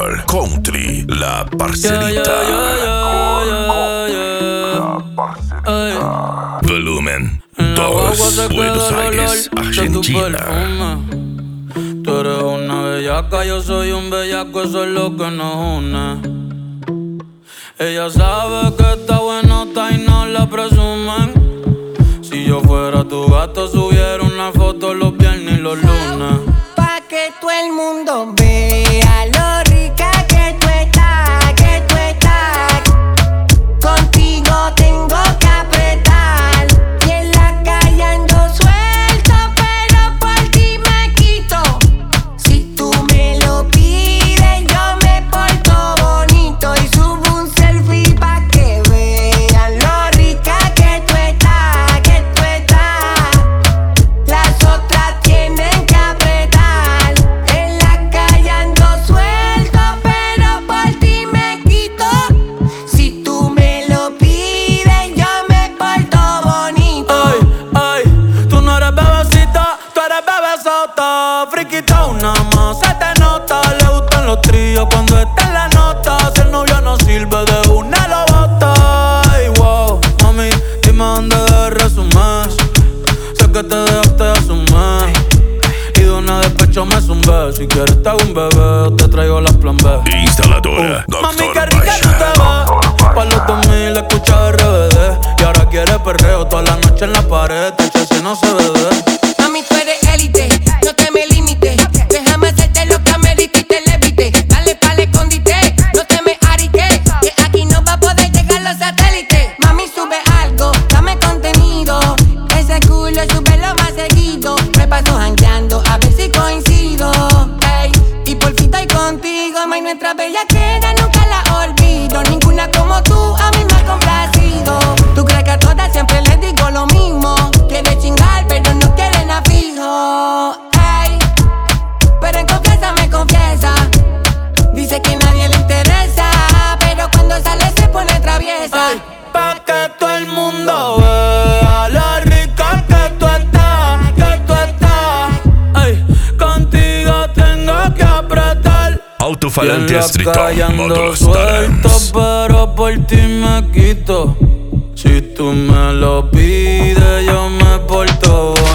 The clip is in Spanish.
español, country, la parcerita. Volumen 2, Buenos Aires, Argentina. Tú eres una bellaca, yo soy un bellaco, eso es lo que nos une. Ella sabe que está buenota y no la presumen. Si yo fuera tu gato, subiera una foto los viernes y los lunes. Pa' que todo el mundo vea lo rica que tú estás, que tú estás. Contigo tengo que apretar y en la calle ando suelto, pero por ti me quito. Si tú me lo pides, yo me porto bonito y subo un selfie pa' que vean lo rica que tú estás, que tú estás. Las otras tienen que apretar. En la calle ando suelto, pero por ti me quito. Si tú me lo pides, yo me porto bonito. Ay, tú no eres bebecita, tú eres bebesota. Friquita una más, se te nota. Le gustan los tríos cuando está en la nota. Si el novio no sirve, de una lo bota. Ay, wow, mami, dime dónde debes resumir. Sé que te dejaste de asumir y de una despecho me zumbé. Si quieres te hago un bebé o te traigo las plan B. Instaladora, Mami, Doctor qué rica tú te ves. Pa' los 2000 escucha RBD y ahora quiere perreo toda la noche en la pared. Te si no se ve. Mami, tú eres élite, no te me limites. Déjame hacerte lo que amerite y te levite. Dale pa'l escondite, no te me ariques, que aquí no va a poder llegar los satélites. Mami, sube algo, dame contenido. Ese culo súbelo más seguido. Me paso jangueando a ver si coincido. Ey, y por fin estoy contigo. May, nuestra bellaquera nunca la olvido. Ninguna como tú a mí me ha complacido. Tú crees que a todas siempre les digo lo mismo. Quiere chingar pero no quieren a fijo. Ey, pero en confianza me confiesa. Dice que nadie le interesa, pero cuando sale se pone traviesa. Ay, pa' que todo el mundo vea lo rica que tú estás, que tú estás. Ay, contigo tengo que apretar. Autofalante Y en la estricto, calle ando modo suelto, Starens. pero por ti me quito. Si tú me lo pides, yo me porto